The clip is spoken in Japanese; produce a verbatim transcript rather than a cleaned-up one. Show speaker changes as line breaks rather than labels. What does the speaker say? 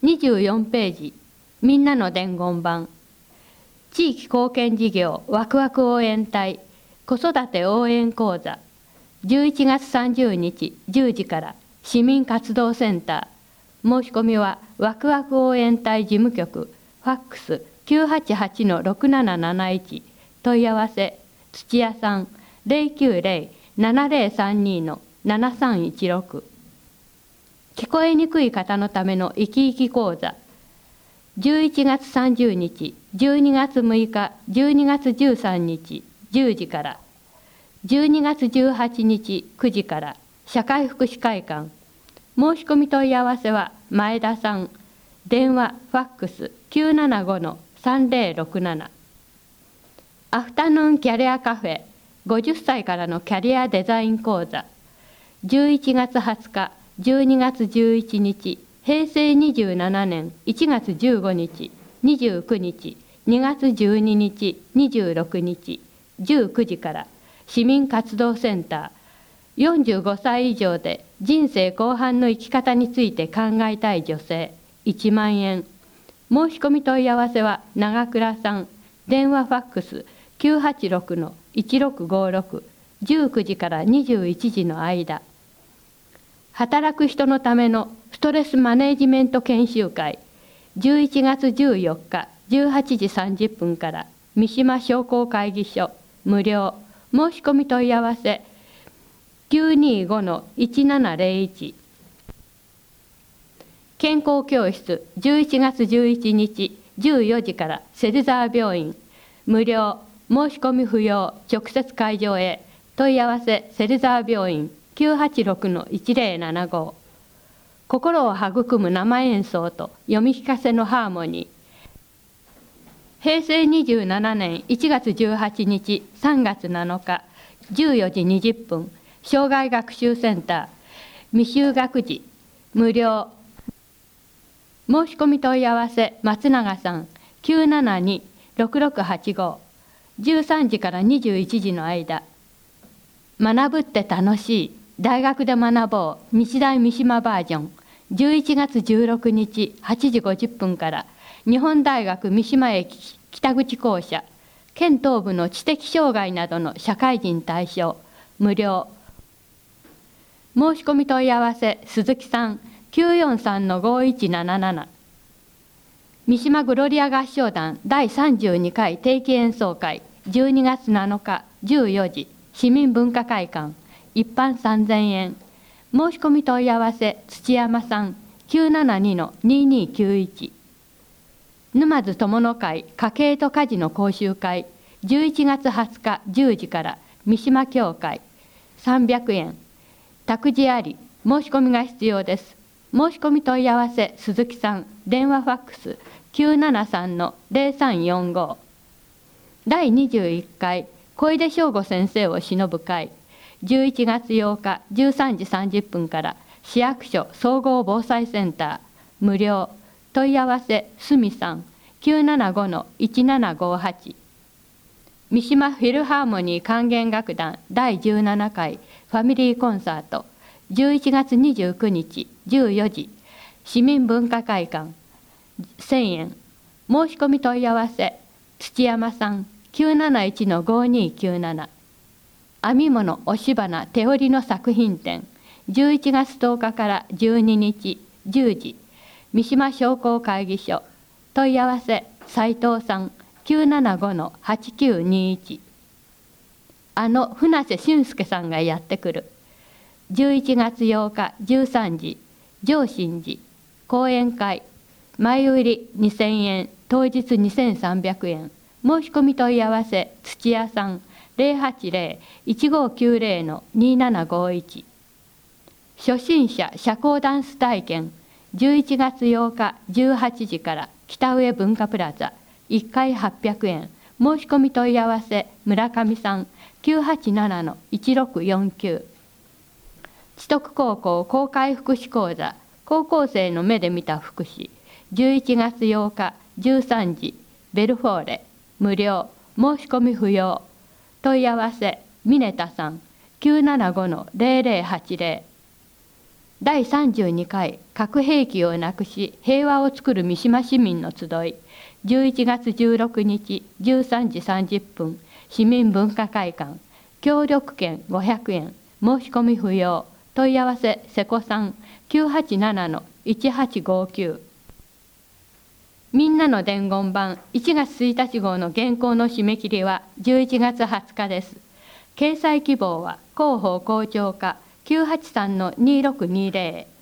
にじゅうよんページ、みんなの伝言版。地域貢献事業ワクワク応援隊子育て応援講座、じゅういちがつさんじゅうにちじゅうじから市民活動センター。申し込みはワクワク応援隊事務局、ファックス きゅうはちはちのろくなななないち、問い合わせ土屋さん ゼロきゅうゼロ ななゼロさんに のななさんいちろく。聞こえにくい方のための生き生き講座、じゅういちがつさんじゅうにち、じゅうにがつむいか、じゅうにがつじゅうさんにちじゅうじから、じゅうにがつじゅうはちにちくじから社会福祉会館。申し込み問い合わせは前田さん、電話ファックス きゅうななごのさんゼロろくなな。アフタヌーンキャリアカフェごじゅっさいからのキャリアデザイン講座、じゅういちがつはつか、じゅうにがつじゅういちにち、へいせいにじゅうななねんいちがつじゅうごにち、にじゅうくにち、にがつじゅうににち、にじゅうろくにち、じゅうくじから市民活動センター。よんじゅうごさい以上で人生後半の生き方について考えたい女性いちまんえん。申し込み問い合わせは長倉さん、電話ファックス きゅうはちろくのいちろくごろく、じゅうくじからにじゅういちじの間。働く人のためのストレスマネジメント研修会、じゅういちがつじゅうよっかじゅうはちじさんじゅっぷんから三島商工会議所無料。申し込み問い合わせきゅうにごのいちななゼロいち。健康教室じゅういちがつじゅういちにちじゅうよじから芹沢病院無料。申し込み不要。直接会場へ。問い合わせ芹沢病院 きゅうはちろくのいちゼロななご。心を育む生演奏と読み聞かせのハーモニー。へいせいにじゅうななねんいちがつじゅうはちにちさんがつなのかじゅうよじにじゅっぷん、障害学習センター未就学児無料。申し込み問い合わせ松永さん きゅうななにろくろくはちご、じゅうさんじからにじゅういちじの間。学ぶって楽しい、大学で学ぼう日大三島バージョン。じゅういちがつじゅうろくにちはちじごじゅっぷんから日本大学三島駅北口校舎。県東部の知的障害などの社会人対象無料。申し込み問い合わせ鈴木さん きゅうよんさんのごいちなななな。三島グロリア合唱団だいさんじゅうにかい定期演奏会じゅうにがつなのかじゅうよじ市民文化会館。一般さんぜんえん。申し込み問い合わせ土山さん きゅうななにのににきゅういち。沼津友の会家計と家事の講習会じゅういちがつはつかじゅうじから三島協会さんびゃくえん。託児あり。申し込みが必要です。申し込み問い合わせ鈴木さん、電話ファックス きゅうななさんのゼロさんよんご。だいにじゅういっかい小出翔吾先生を偲ぶ会じゅういちがつようかじゅうさんじさんじゅっぷんから市役所総合防災センター無料。問い合わせすみさん きゅうななごのいちななごはち。三島フィルハーモニー管弦楽団だいじゅうななかいファミリーコンサートじゅういちがつにじゅうくにちじゅうよじ市民文化会館せんえん。申し込み問い合わせ土山さん きゅうなないちのごにきゅうなな。編み物押し花手織りの作品展じゅういちがつとおかからじゅうににちじゅうじ三島商工会議所。問い合わせ斉藤さん きゅうななごのはちきゅうにいち。あの船瀬俊介さんがやってくるじゅういちがつようかじゅうさんじ上信寺講演会。前売りにせんえん当日にせんさんびゃくえん。申し込み問い合わせ土屋さん ゼロはちゼロいちごきゅうゼロのにななごいち。初心者社交ダンス体験じゅういちがつようかじゅうはちじから北上文化プラザいっかいはっぴゃくえん。申し込み問い合わせ村上さん きゅうはちななのいちろくよんきゅう。知徳高校公開福祉講座高校生の目で見た福祉じゅういちがつようかじゅうさんじベルフォーレ無料。申し込み不要。問い合わせ峰田さん きゅうななごのゼロゼロはちゼロ。 だいさんじゅうにかい核兵器をなくし平和をつくる三島市民の集い、じゅういちがつじゅうろくにちじゅうさんじさんじゅっぷん、市民文化会館、協力券ごひゃくえん、申し込み不要、問い合わせ瀬古さん きゅうはちななのいちはちごきゅう。みんなの伝言版いちがつついたち号の原稿の締め切りはじゅういちがつはつかです。掲載希望は広報広聴課 きゅうはちさんのにろくにぜろ。